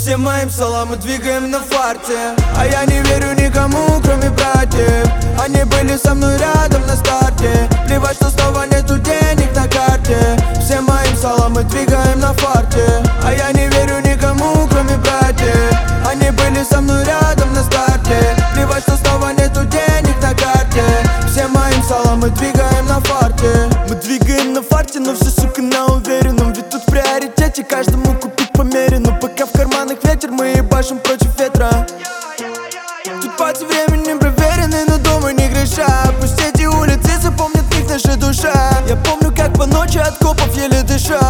Всем моим салам мы двигаем на фарте. А я не верю никому, кроме братьев. Они были со мной рядом на старте. Плевать, что снова нету денег на карте. Всем моим салам мы двигаем на фарте. А я не верю никому, кроме братьев. Они были со мной рядом на старте. Плевать, что снова нету денег на карте. Всем моим салам мы двигаем на фарте. Мы двигаем на фарте, но все, сука, на уверенном. Ведь тут в приоритете каждому купить по мере. Но пока в карманах ветер, мы ебашим против ветра. Тут пати временем проверены, но дома не греша. Пусть эти улицы запомнят в них наша душа. Я помню, как по ночи от копов еле дыша.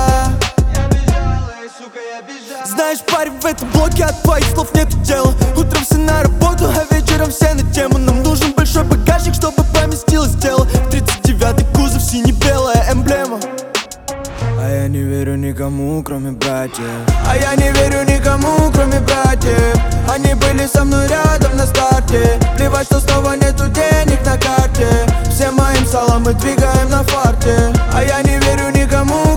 Знаешь, парень, в этом блоке от твоих слов нет дела. Утром все на работу, а вечером все на тему. Нам нужен большой багажник, чтобы поместилось тело. 39-й кузов, сине-белая эмблема. А я не верю никому, кроме братьев. А я не верю никому, кроме братьев. Они были со мной рядом на старте. Плевать, что снова нету денег на карте. Всем моим салам мы двигаем на фарте. А я не верю никому,